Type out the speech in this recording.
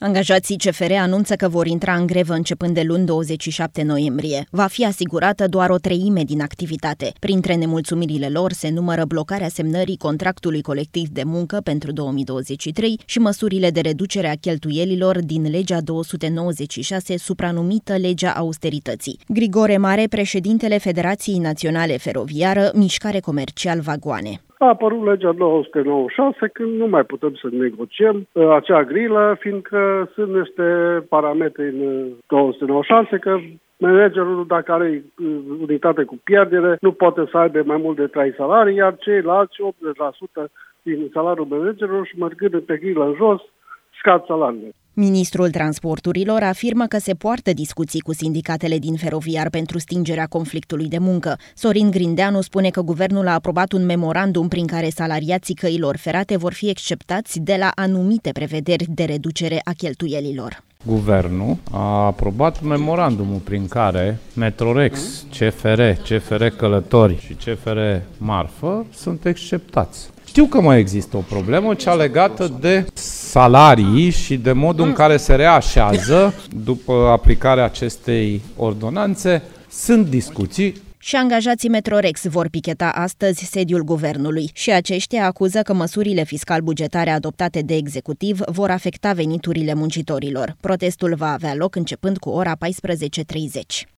Angajații CFR anunță că vor intra în grevă începând de luni 27 noiembrie. Va fi asigurată doar o treime din activitate. Printre nemulțumirile lor se numără blocarea semnării contractului colectiv de muncă pentru 2023 și măsurile de reducere a cheltuielilor din legea 296, supranumită legea austerității. Grigore Mare, președintele Federației Naționale Feroviară, Mișcare Comercial Vagoane. A apărut legea 296 când nu mai putem să negociem acea grilă, fiindcă sunt niște parametri în 296 că managerul, dacă are unitate cu pierdere, nu poate să aibă mai mult de 3 salarii, iar ceilalți 80% din salariul managerului și mergând pe grilă în jos, scad salariile. Ministrul Transporturilor afirmă că se poartă discuții cu sindicatele din feroviar pentru stingerea conflictului de muncă. Sorin Grindeanu spune că guvernul a aprobat un memorandum prin care salariații căilor ferate vor fi exceptați de la anumite prevederi de reducere a cheltuielilor. Guvernul a aprobat memorandumul prin care Metrorex, CFR Călători și CFR Marfă sunt exceptați. Știu că mai există o problemă, cea legată de salarii și de modul în care se reașează după aplicarea acestei ordonanțe. Sunt discuții. Și angajații Metrorex vor picheta astăzi sediul guvernului și aceștia acuză că măsurile fiscal-bugetare adoptate de executiv vor afecta veniturile muncitorilor. Protestul va avea loc începând cu ora 14:30.